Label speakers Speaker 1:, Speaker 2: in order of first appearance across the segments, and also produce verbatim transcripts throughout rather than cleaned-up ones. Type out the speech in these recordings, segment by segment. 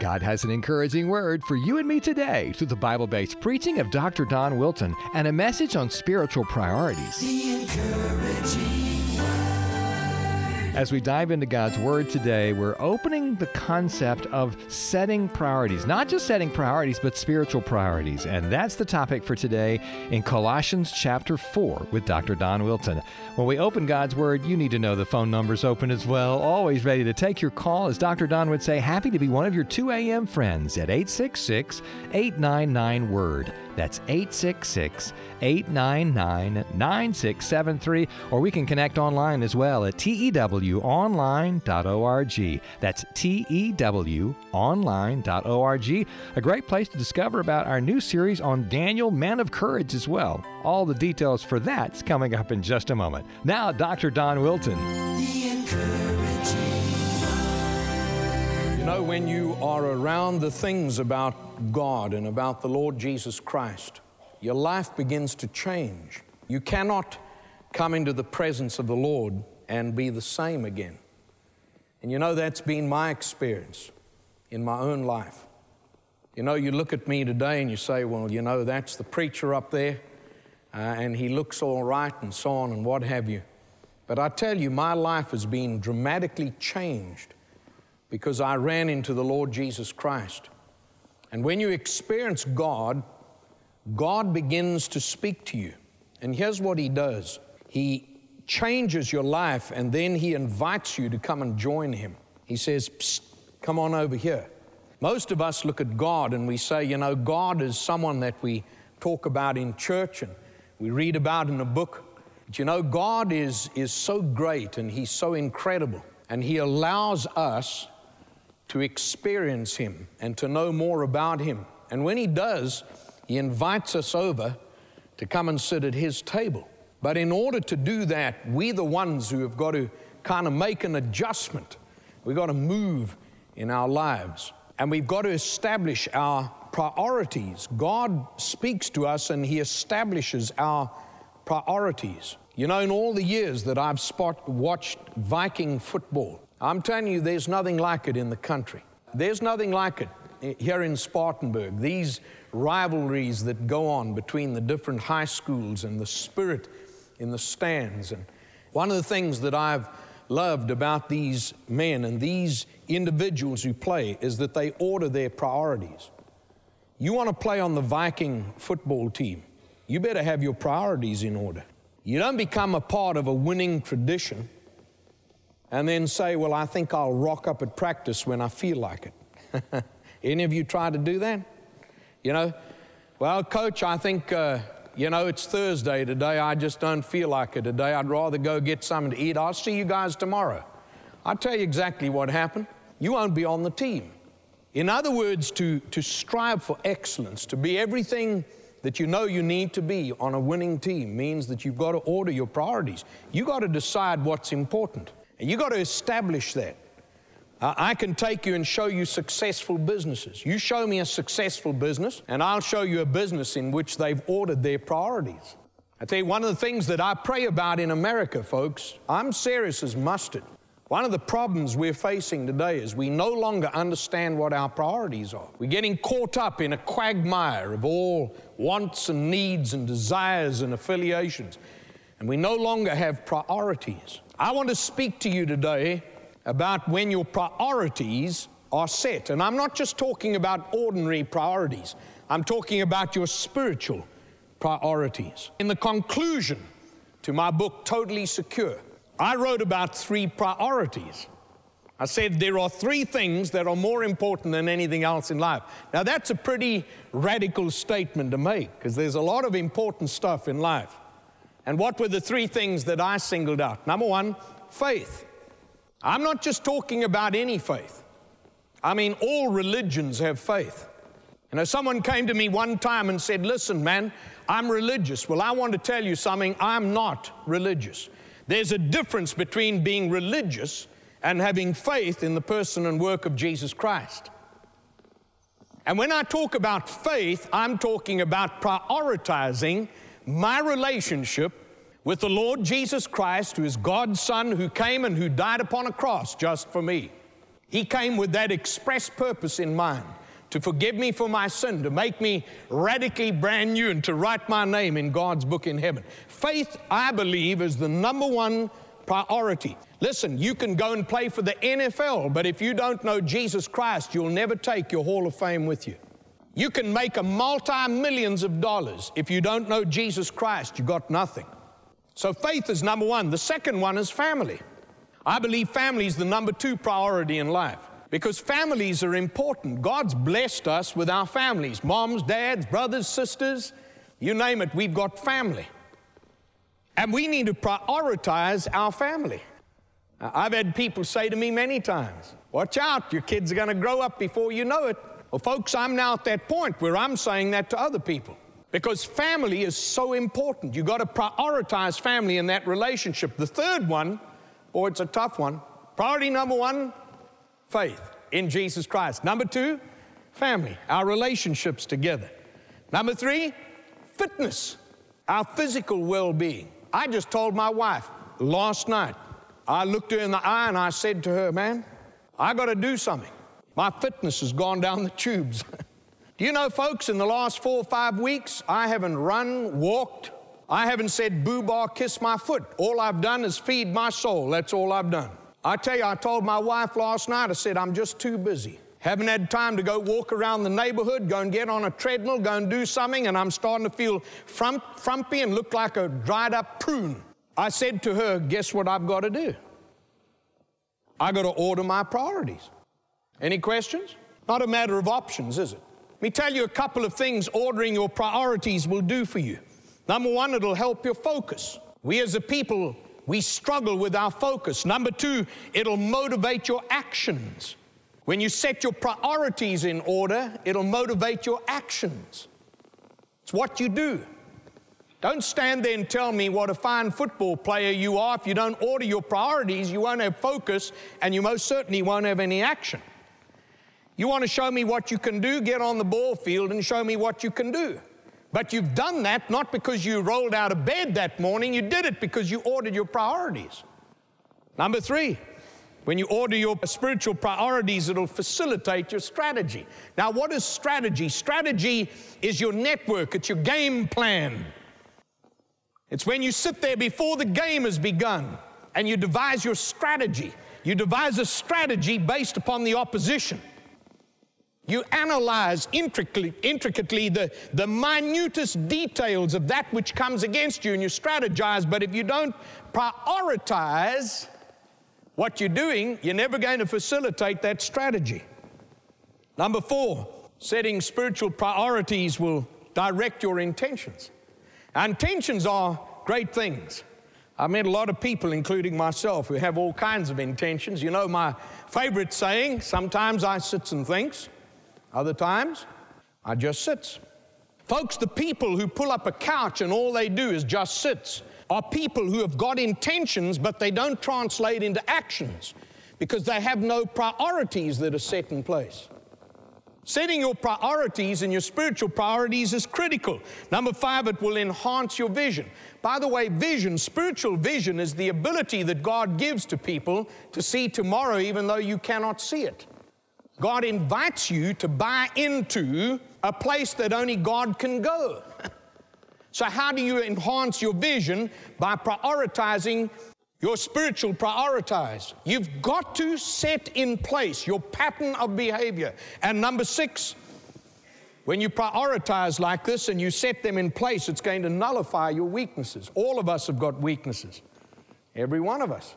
Speaker 1: God has an encouraging word for you and me today through the Bible-based preaching of Doctor Don Wilton and a message on spiritual priorities.
Speaker 2: The encouraging
Speaker 1: As we dive into God's Word today, we're opening the concept of setting priorities. Not just setting priorities, but spiritual priorities. And that's the topic for today in Colossians chapter four with Doctor Don Wilton. When we open God's Word, you need to know the phone number's open as well. Always ready to take your call. As Doctor Don would say, happy to be one of your two a.m. friends at eight six six, eight nine nine, WORD. That's eight six six, eight nine nine, nine six seven three, or we can connect online as well at T E W online dot org. That's T E W online dot org. A great place to discover about our new series on Daniel, Man of Courage as well. All the details for that's coming up in just a moment. Now, Doctor Don Wilton.
Speaker 2: The encouraging
Speaker 3: You know, when you are around the things about God and about the Lord Jesus Christ, your life begins to change. You cannot come into the presence of the Lord and be the same again. And you know, that's been my experience in my own life. You know, you look at me today and you say, well, you know, that's the preacher up there, uh, and he looks all right and so on and what have you. But I tell you, my life has been dramatically changed because I ran into the Lord Jesus Christ. And when you experience God, God begins to speak to you. And here's what He does. He changes your life, and then He invites you to come and join Him. He says, psst, come on over here. Most of us look at God and we say, you know, God is someone that we talk about in church and we read about in a book. But you know, God is, is so great and He's so incredible, and He allows us to experience Him and to know more about Him. And when He does, He invites us over to come and sit at His table. But in order to do that, we're the ones who have got to kind of make an adjustment. We've got to move in our lives. And we've got to establish our priorities. God speaks to us and He establishes our priorities. You know, in all the years that I've spot, watched Viking football, I'm telling you, there's nothing like it in the country. There's nothing like it here in Spartanburg. These rivalries that go on between the different high schools and the spirit in the stands. And one of the things that I've loved about these men and these individuals who play is that they order their priorities. You want to play on the Viking football team, you better have your priorities in order. You don't become a part of a winning tradition and then say, well, I think I'll rock up at practice when I feel like it. Any of you try to do that? You know, well, coach, I think, uh, you know, it's Thursday today. I just don't feel like it today. I'd rather go get something to eat. I'll see you guys tomorrow. I'll tell you exactly what happened. You won't be on the team. In other words, to, to strive for excellence, to be everything that you know you need to be on a winning team means that you've got to order your priorities. You've got to decide what's important. And you've got to establish that. Uh, I can take you and show you successful businesses. You show me a successful business, and I'll show you a business in which they've ordered their priorities. I tell you, one of the things that I pray about in America, folks, I'm serious as mustard. One of the problems we're facing today is we no longer understand what our priorities are. We're getting caught up in a quagmire of all wants and needs and desires and affiliations, and we no longer have priorities. I want to speak to you today about when your priorities are set. And I'm not just talking about ordinary priorities. I'm talking about your spiritual priorities. In the conclusion to my book, Totally Secure, I wrote about three priorities. I said there are three things that are more important than anything else in life. Now, that's a pretty radical statement to make because there's a lot of important stuff in life. And what were the three things that I singled out? Number one, faith. I'm not just talking about any faith. I mean, all religions have faith. You know, someone came to me one time and said, listen, man, I'm religious. Well, I want to tell you something. I'm not religious. There's a difference between being religious and having faith in the person and work of Jesus Christ. And when I talk about faith, I'm talking about prioritizing my relationship with the Lord Jesus Christ, who is God's Son, who came and who died upon a cross just for me. He came with that express purpose in mind, to forgive me for my sin, to make me radically brand new, and to write my name in God's book in heaven. Faith, I believe, is the number one priority. Listen, you can go and play for the N F L, but if you don't know Jesus Christ, you'll never take your Hall of Fame with you. You can make a multi-millions of dollars. If you don't know Jesus Christ, you got nothing. So faith is number one. The second one is family. I believe family is the number two priority in life, because families are important. God's blessed us with our families. Moms, dads, brothers, sisters, you name it, we've got family. And we need to prioritize our family. I've had people say to me many times, watch out, your kids are going to grow up before you know it. Well, folks, I'm now at that point where I'm saying that to other people, because family is so important. You've got to prioritize family in that relationship. The third one, boy, it's a tough one. Priority number one, faith in Jesus Christ. Number two, family, our relationships together. Number three, fitness, our physical well-being. I just told my wife last night, I looked her in the eye and I said to her, man, I got to do something. My fitness has gone down the tubes. Do you know, folks, in the last four or five weeks, I haven't run, walked, I haven't said boo-bar, kiss my foot. All I've done is feed my soul. That's all I've done. I tell you, I told my wife last night, I said, I'm just too busy. Haven't had time to go walk around the neighborhood, go and get on a treadmill, go and do something, and I'm starting to feel frump, frumpy and look like a dried up prune. I said to her, guess what I've got to do? I got to order my priorities. Any questions? Not a matter of options, is it? Let me tell you a couple of things ordering your priorities will do for you. Number one, it'll help your focus. We as a people, we struggle with our focus. Number two, it'll motivate your actions. When you set your priorities in order, it'll motivate your actions. It's what you do. Don't stand there and tell me what a fine football player you are. If you don't order your priorities, you won't have focus, and you most certainly won't have any action. You want to show me what you can do? Get on the ball field and show me what you can do. But you've done that not because you rolled out of bed that morning. You did it because you ordered your priorities. Number three, when you order your spiritual priorities, it'll facilitate your strategy. Now, what is strategy? Strategy is your network. It's your game plan. It's when you sit there before the game has begun and you devise your strategy. You devise a strategy based upon the opposition. You analyze intricately, intricately the, the minutest details of that which comes against you, and you strategize. But if you don't prioritize what you're doing, you're never going to facilitate that strategy. Number four, setting spiritual priorities will direct your intentions. Our intentions are great things. I've met a lot of people, including myself, who have all kinds of intentions. You know my favorite saying, sometimes I sits and thinks. Other times, I just sits. Folks, the people who pull up a couch and all they do is just sits are people who have got intentions, but they don't translate into actions because they have no priorities that are set in place. Setting your priorities and your spiritual priorities is critical. Number five, it will enhance your vision. By the way, vision, spiritual vision, is the ability that God gives to people to see tomorrow even though you cannot see it. God invites you to buy into a place that only God can go. So how do you enhance your vision? By prioritizing your spiritual prioritize. You've got to set in place your pattern of behavior. And number six, when you prioritize like this and you set them in place, it's going to nullify your weaknesses. All of us have got weaknesses. Every one of us.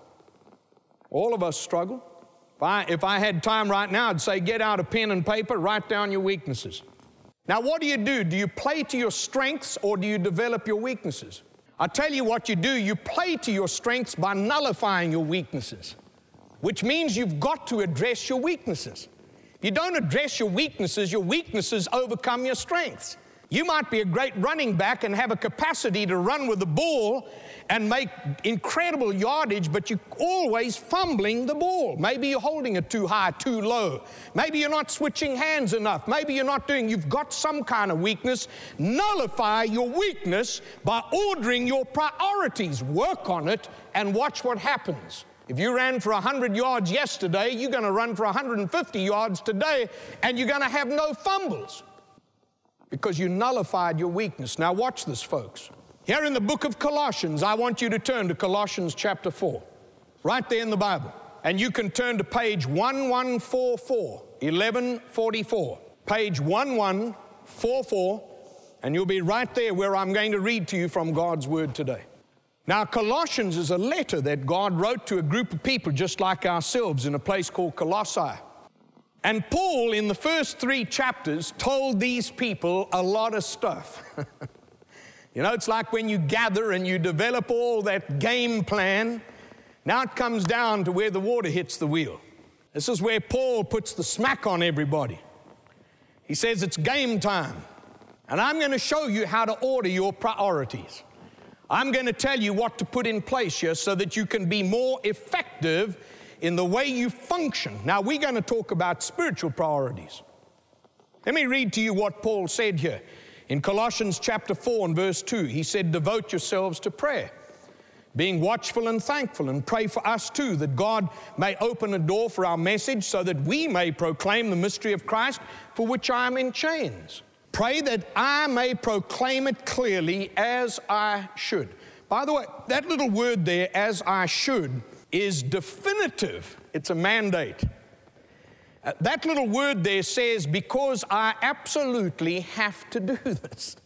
Speaker 3: All of us struggle. If I, if I had time right now, I'd say get out a pen and paper, write down your weaknesses. Now, what do you do? Do you play to your strengths or do you develop your weaknesses? I tell you what you do. You play to your strengths by nullifying your weaknesses, which means you've got to address your weaknesses. If you don't address your weaknesses, your weaknesses overcome your strengths. You might be a great running back and have a capacity to run with the ball and make incredible yardage, but you're always fumbling the ball. Maybe you're holding it too high, too low. Maybe you're not switching hands enough. Maybe you're not doing, you've got some kind of weakness. Nullify your weakness by ordering your priorities. Work on it and watch what happens. If you ran for one hundred yards yesterday, you're going to run for one hundred fifty yards today, and you're going to have no fumbles because you nullified your weakness. Now watch this, folks. Here in the book of Colossians, I want you to turn to Colossians chapter four, right there in the Bible. And you can turn to page eleven forty-four, eleven forty-four, page eleven forty-four, and you'll be right there where I'm going to read to you from God's Word today. Now, Colossians is a letter that God wrote to a group of people just like ourselves in a place called Colossae. And Paul, in the first three chapters, told these people a lot of stuff. You know, it's like when you gather and you develop all that game plan. Now it comes down to where the water hits the wheel. This is where Paul puts the smack on everybody. He says it's game time. And I'm going to show you how to order your priorities. I'm going to tell you what to put in place here so that you can be more effective in the way you function. Now, we're going to talk about spiritual priorities. Let me read to you what Paul said here. In Colossians chapter four and verse two, he said, devote yourselves to prayer, being watchful and thankful, and pray for us too, that God may open a door for our message so that we may proclaim the mystery of Christ, for which I am in chains. Pray that I may proclaim it clearly as I should. By the way, that little word there, as I should, is definitive. It's a mandate. Uh, that little word there says, because I absolutely have to do this.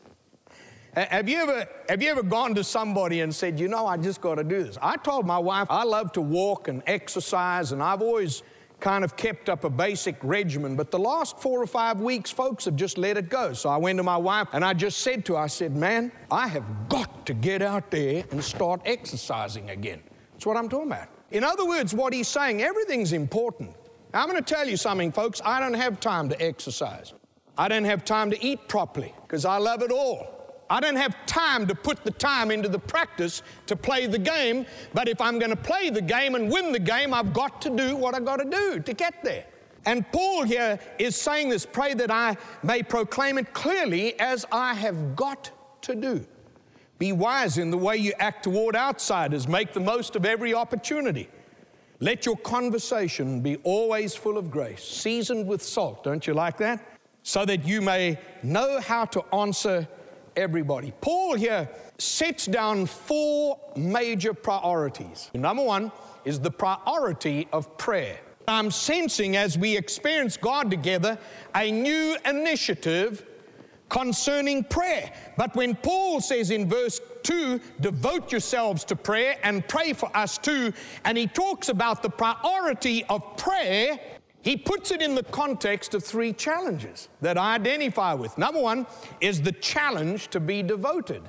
Speaker 3: Uh, have you ever, have you ever gone to somebody and said, you know, I just got to do this? I told my wife I love to walk and exercise, and I've always kind of kept up a basic regimen, but the last four or five weeks, folks, have just let it go. So I went to my wife and I just said to her, I said, man, I have got to get out there and start exercising again. That's what I'm talking about. In other words, what he's saying, everything's important. Now, I'm going to tell you something, folks. I don't have time to exercise. I don't have time to eat properly because I love it all. I don't have time to put the time into the practice to play the game, but if I'm going to play the game and win the game, I've got to do what I've got to do to get there. And Paul here is saying this, pray that I may proclaim it clearly as I have got to do. Be wise in the way you act toward outsiders. Make the most of every opportunity. Let your conversation be always full of grace, seasoned with salt. Don't you like that? So that you may know how to answer everybody. Paul here sets down four major priorities. Number one is the priority of prayer. I'm sensing as we experience God together a new initiative concerning prayer. But when Paul says in verse two, devote yourselves to prayer and pray for us too, and he talks about the priority of prayer, he puts it in the context of three challenges that I identify with. Number one is the challenge to be devoted.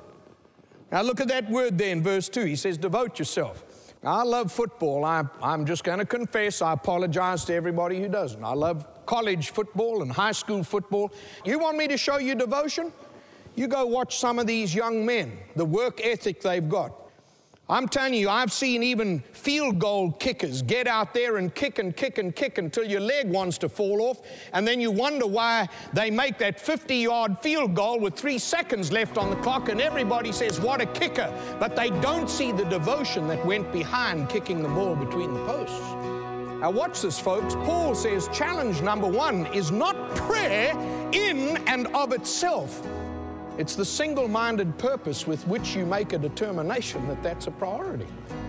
Speaker 3: Now look at that word there in verse two. He says, devote yourself. Now, I love football. I, I'm just going to confess, I apologize to everybody who doesn't. I love college football and high school football. You want me to show you devotion? You go watch some of these young men, the work ethic they've got. I'm telling you, I've seen even field goal kickers get out there and kick and kick and kick until your leg wants to fall off, and then you wonder why they make that fifty-yard field goal with three seconds left on the clock, and everybody says, what a kicker. But they don't see the devotion that went behind kicking the ball between the posts. Now watch this, folks. Paul says challenge number one is not prayer in and of itself. It's the single-minded purpose with which you make a determination that that's a priority.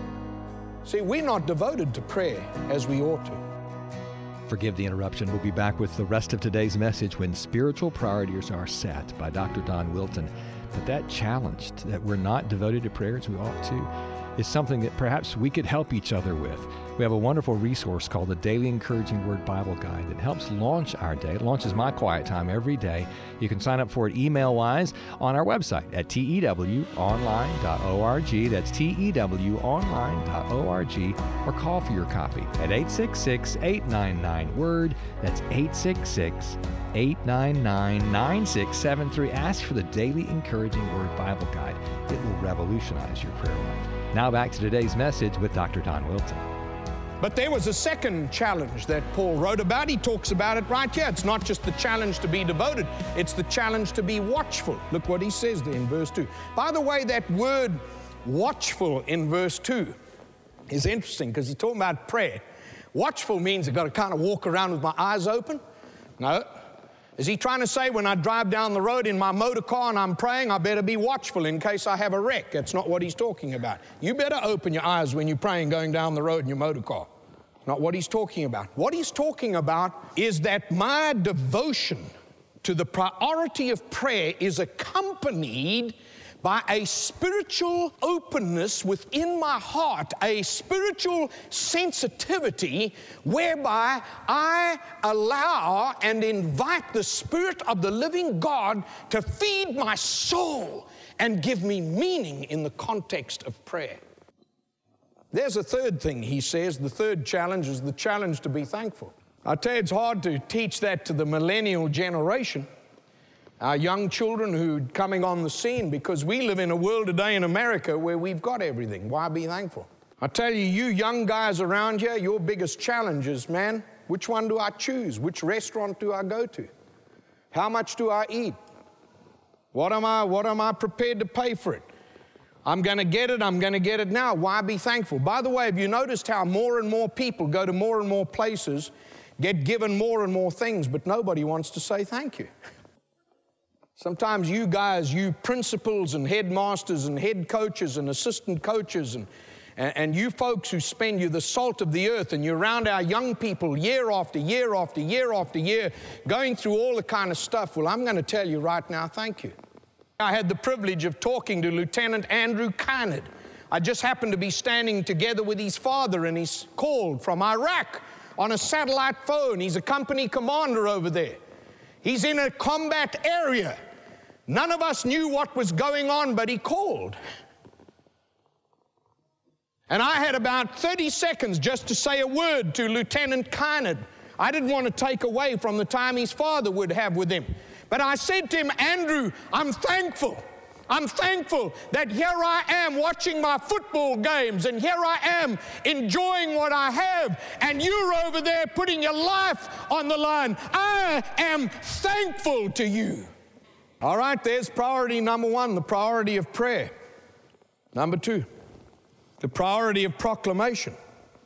Speaker 3: See, we're not devoted to prayer as we ought to.
Speaker 1: Forgive the interruption. We'll be back with the rest of today's message, When Spiritual Priorities Are Set, by Doctor Don Wilton. But that challenge that we're not devoted to prayer as we ought to is something that perhaps we could help each other with. We have a wonderful resource called the Daily Encouraging Word Bible Guide that helps launch our day. It launches my quiet time every day. You can sign up for it email-wise on our website at T E W online dot org. That's T E W online dot org. Or call for your copy at eight six six, eight nine nine, WORD. That's eight six six, eight nine nine, nine six seven three. Ask for the Daily Encouraging Word Bible Guide. It will revolutionize your prayer life. Now back to today's message with Doctor Don Wilton.
Speaker 3: But there was a second challenge that Paul wrote about. He talks about it right here. It's not just the challenge to be devoted. It's the challenge to be watchful. Look what he says there in verse two. By the way, that word watchful in verse two is interesting because he's talking about prayer. Watchful means I've got to kind of walk around with my eyes open. No. Is he trying to say when I drive down the road in my motor car and I'm praying, I better be watchful in case I have a wreck? That's not what he's talking about. You better open your eyes when you're praying going down the road in your motor car. Not what he's talking about. What he's talking about is that my devotion to the priority of prayer is accompanied by a spiritual openness within my heart, a spiritual sensitivity whereby I allow and invite the Spirit of the living God to feed my soul and give me meaning in the context of prayer. There's a third thing he says. The third challenge is the challenge to be thankful. I tell you, it's hard to teach that to the millennial generation, our young children who are coming on the scene, because we live in a world today in America where we've got everything. Why be thankful? I tell you, you young guys around here, your biggest challenge is, man, which one do I choose? Which restaurant do I go to? How much do I eat? What am I, what am I prepared to pay for it? I'm going to get it, I'm going to get it now. Why be thankful? By the way, have you noticed how more and more people go to more and more places, get given more and more things, but nobody wants to say thank you? Sometimes you guys, you principals and headmasters and head coaches and assistant coaches and, and, and you folks who spend, you're the salt of the earth, and you're around our young people year after year after year after year going through all the kind of stuff. Well, I'm going to tell you right now, thank you. I had the privilege of talking to Lieutenant Andrew Kynard. I just happened to be standing together with his father, and he's called from Iraq on a satellite phone. He's a company commander over there. He's in a combat area. None of us knew what was going on, but he called. And I had about thirty seconds just to say a word to Lieutenant Kynard. I didn't want to take away from the time his father would have with him. But I said to him, Andrew, I'm thankful. I'm thankful that here I am watching my football games, and here I am enjoying what I have, and you're over there putting your life on the line. I am thankful to you. All right, there's priority number one, the priority of prayer. Number two, the priority of proclamation.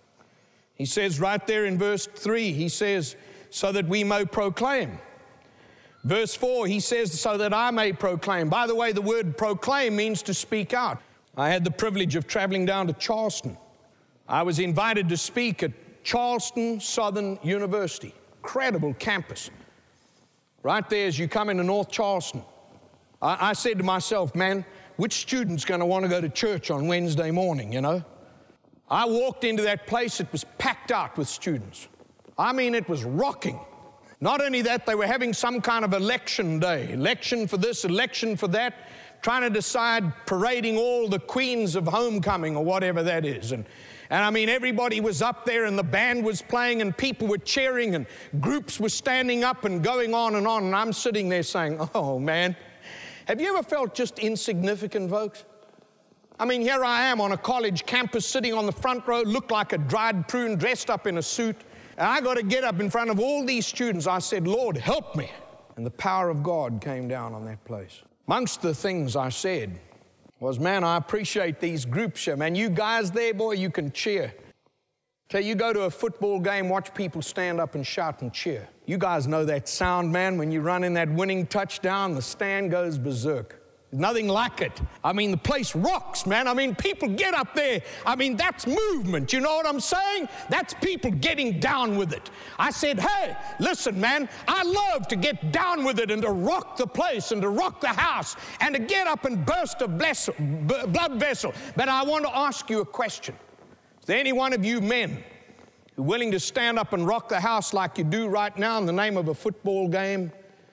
Speaker 3: He says right there in verse three, he says, so that we may proclaim. Verse four, he says, so that I may proclaim. By the way, the word proclaim means to speak out. I had the privilege of traveling down to Charleston. I was invited to speak at Charleston Southern University. Incredible campus. Right there as you come into North Charleston. I, I said to myself, man, which student's going to want to go to church on Wednesday morning, you know? I walked into that place, it was packed out with students. I mean, it was rocking. Not only that, they were having some kind of election day, election for this, election for that, trying to decide, parading all the queens of homecoming or whatever that is. And, and I mean, everybody was up there and the band was playing and people were cheering and groups were standing up and going on and on. And I'm sitting there saying, oh, man, have you ever felt just insignificant, folks? I mean, here I am on a college campus sitting on the front row, looked like a dried prune, dressed up in a suit. And I got to get up in front of all these students. I said, Lord, help me. And the power of God came down on that place. Amongst the things I said was, man, I appreciate these groups here. Man, you guys there, boy, you can cheer. So you go to a football game, watch people stand up and shout and cheer. You guys know that sound, man. When you run in that winning touchdown, the stand goes berserk. Nothing like it. I mean, the place rocks, man. I mean, people get up there. I mean, that's movement. You know what I'm saying? That's people getting down with it. I said, hey, listen, man, I love to get down with it and to rock the place and to rock the house and to get up and burst a bless, b- blood vessel. But I want to ask you a question. Is there any one of you men who are willing to stand up and rock the house like you do right now in the name of a football game?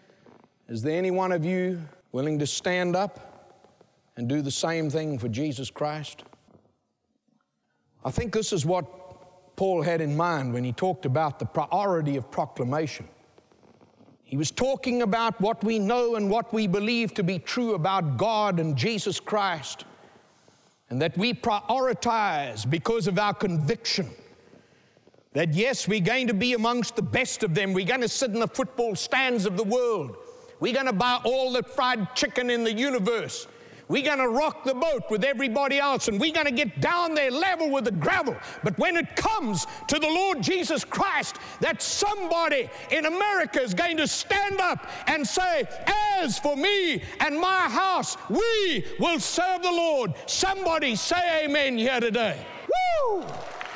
Speaker 3: Is there any one of you willing to stand up and do the same thing for Jesus Christ? I think this is what Paul had in mind when he talked about the priority of proclamation. He was talking about what we know and what we believe to be true about God and Jesus Christ, and that we prioritize because of our conviction that yes, we're going to be amongst the best of them. We're going to sit in the football stands of the world. We're going to buy all the fried chicken in the universe. We're going to rock the boat with everybody else, and we're going to get down there level with the gravel. But when it comes to the Lord Jesus Christ, that somebody in America is going to stand up and say, as for me and my house, we will serve the Lord. Somebody say amen here today. Woo!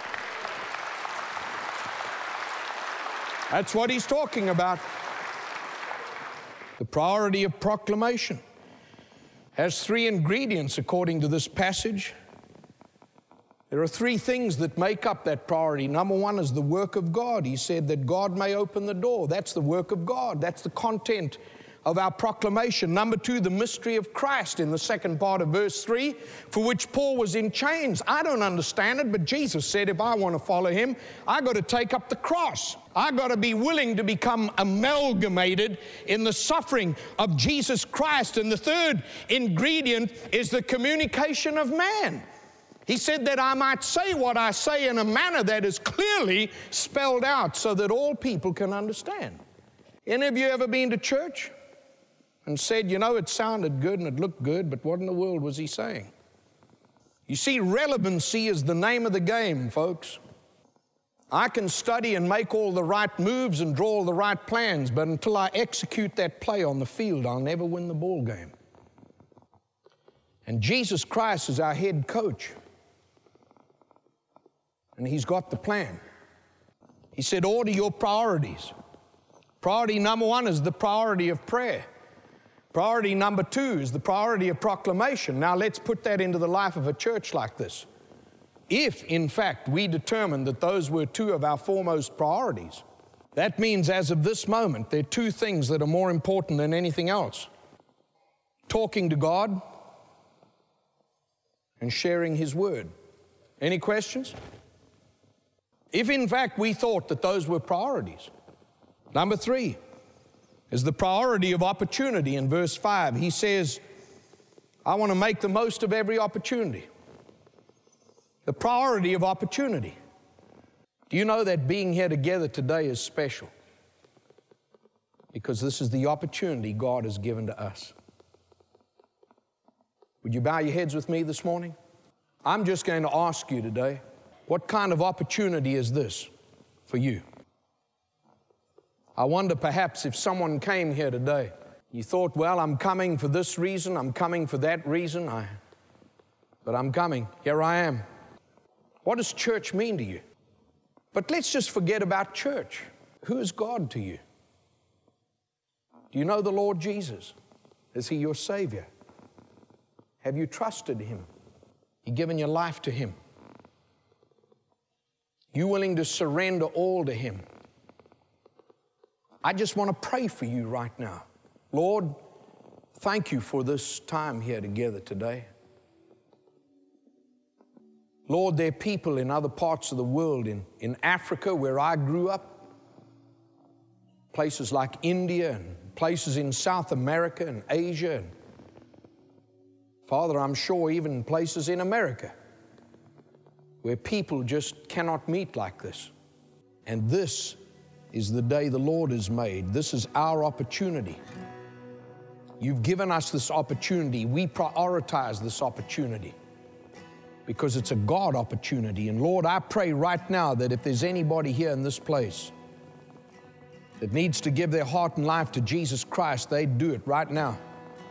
Speaker 3: That's what he's talking about. The priority of proclamation has three ingredients according to this passage. There are three things that make up that priority. Number one is the work of God. He said that God may open the door. That's the work of God. That's the content of our proclamation. Number two, the mystery of Christ in the second part of verse three, for which Paul was in chains. I don't understand it, but Jesus said if I want to follow him, I got to take up the cross. I got to be willing to become amalgamated in the suffering of Jesus Christ. And the third ingredient is the communication of man. He said that I might say what I say in a manner that is clearly spelled out so that all people can understand. Any of you ever been to church and said, you know, it sounded good and it looked good, but what in the world was he saying? You see, relevancy is the name of the game, folks. I can study and make all the right moves and draw all the right plans, but until I execute that play on the field, I'll never win the ball game. And Jesus Christ is our head coach. And he's got the plan. He said, order your priorities. Priority number one is the priority of prayer. Priority number two is the priority of proclamation. Now let's put that into the life of a church like this. If, in fact, we determine that those were two of our foremost priorities, that means as of this moment, there are two things that are more important than anything else. Talking to God and sharing His Word. Any questions? If, in fact, we thought that those were priorities. Number three is the priority of opportunity. In verse five, he says, I want to make the most of every opportunity. The priority of opportunity. Do you know that being here together today is special? Because this is the opportunity God has given to us. Would you bow your heads with me this morning? I'm just going to ask you today, what kind of opportunity is this for you? I wonder perhaps if someone came here today, you thought, well, I'm coming for this reason, I'm coming for that reason, I, but I'm coming, here I am. What does church mean to you? But let's just forget about church. Who is God to you? Do you know the Lord Jesus? Is He your Savior? Have you trusted Him? You given your life to Him? You willing to surrender all to Him? I just want to pray for you right now. Lord, thank you for this time here together today. Lord, there are people in other parts of the world, in, in Africa where I grew up, places like India and places in South America and Asia, and Father, I'm sure even places in America where people just cannot meet like this. And this is the day the Lord has made. This is our opportunity. You've given us this opportunity. We prioritize this opportunity because it's a God opportunity. And Lord, I pray right now that if there's anybody here in this place that needs to give their heart and life to Jesus Christ, they'd do it right now.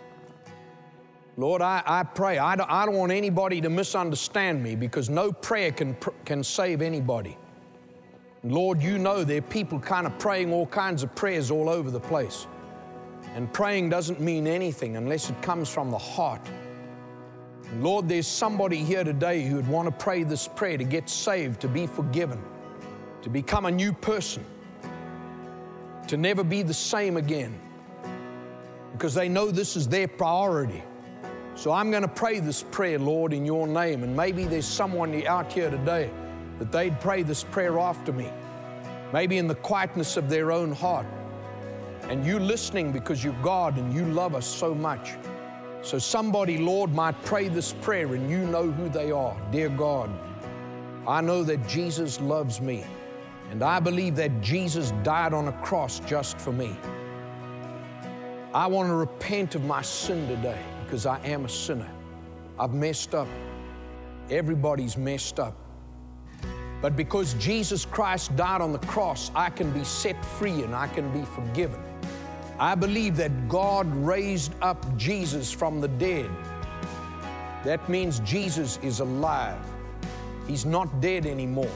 Speaker 3: Lord, I, I pray, I don't, I don't want anybody to misunderstand me, because no prayer can, can save anybody. And Lord, you know there are people kind of praying all kinds of prayers all over the place. And praying doesn't mean anything unless it comes from the heart. And Lord, there's somebody here today who would want to pray this prayer to get saved, to be forgiven, to become a new person, to never be the same again, because they know this is their priority. So I'm going to pray this prayer, Lord, in your name. And maybe there's someone out here today that they'd pray this prayer after me, maybe in the quietness of their own heart. And you listening because you're God and you love us so much. So somebody, Lord, might pray this prayer and you know who they are. Dear God, I know that Jesus loves me, and I believe that Jesus died on a cross just for me. I want to repent of my sin today. because I am a sinner. I've messed up. Everybody's messed up. But because Jesus Christ died on the cross, I can be set free and I can be forgiven. I believe that God raised up Jesus from the dead. That means Jesus is alive. He's not dead anymore.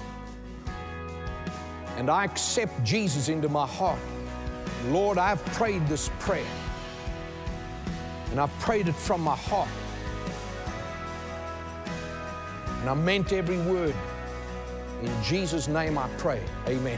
Speaker 3: And I accept Jesus into my heart. Lord, I've prayed this prayer. And I've prayed it from my heart. And I meant every word. In Jesus' name I pray. Amen.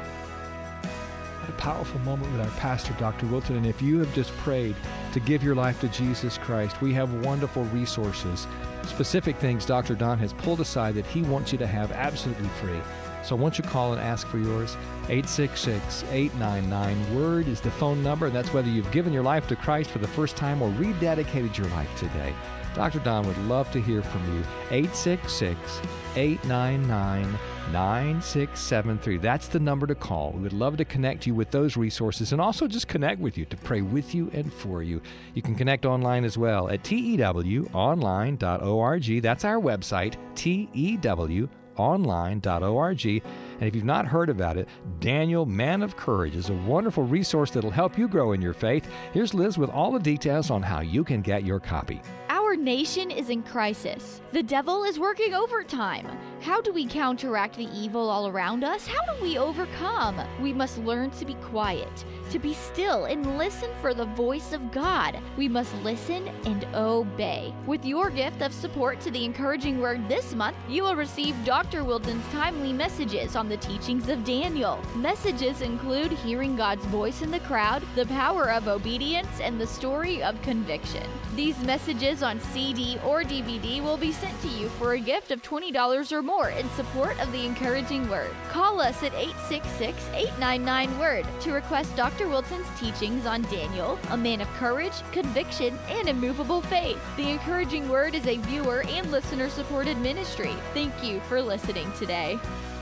Speaker 1: What a powerful moment with our pastor, Doctor Wilton. And if you have just prayed to give your life to Jesus Christ, we have wonderful resources, specific things Doctor Don has pulled aside that he wants you to have absolutely free. So won't you call and ask for yours? eight six six, eight nine nine, WORD is the phone number, and that's whether you've given your life to Christ for the first time or rededicated your life today. Doctor Don would love to hear from you. eight six six, eight nine nine, nine six seven three. That's the number to call. We would love to connect you with those resources and also just connect with you to pray with you and for you. You can connect online as well at T E W online dot org. That's our website, T E W online dot org. And if you've not heard about it, Daniel, Man of Courage, is a wonderful resource that'll help you grow in your faith. Here's Liz with all the details on how you can get your copy.
Speaker 4: Our nation is in crisis. The devil is working overtime. How do we counteract the evil all around us? How do we overcome? We must learn to be quiet, to be still and listen for the voice of God. We must listen and obey. With your gift of support to the Encouraging Word this month, you will receive Doctor Wilton's timely messages on the teachings of Daniel. Messages include hearing God's voice in the crowd, the power of obedience, and the story of conviction. These messages on C D or D V D will be sent to you for a gift of twenty dollars or more in support of the Encouraging Word. Call us at eight six six, eight nine nine, WORD to request Doctor Wilton's teachings on Daniel, a man of courage, conviction, and immovable faith. The Encouraging Word is a viewer and listener-supported ministry. Thank you for listening today.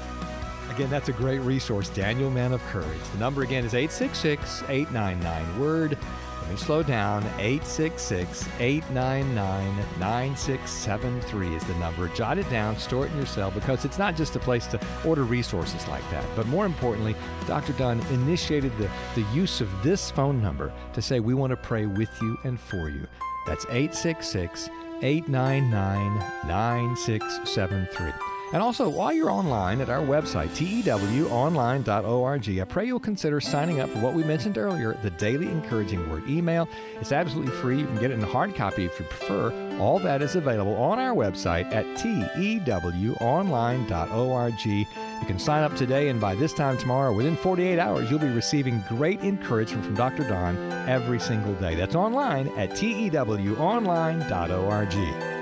Speaker 1: Again, that's a great resource, Daniel, Man of Courage. The number again is eight six six, eight nine nine, WORD. Let me slow down. eight six six, eight nine nine, nine six seven three is the number. Jot it down, store it in your cell, because it's not just a place to order resources like that. But more importantly, Doctor Dunn initiated the, the use of this phone number to say we want to pray with you and for you. That's eight six six, eight nine nine, nine six seven three. And also, while you're online at our website, T E W online dot org, I pray you'll consider signing up for what we mentioned earlier, the Daily Encouraging Word email. It's absolutely free. You can get it in hard copy if you prefer. All that is available on our website at T E W online dot org. You can sign up today, and by this time tomorrow, within forty-eight hours, you'll be receiving great encouragement from Doctor Don every single day. That's online at T E W online dot org.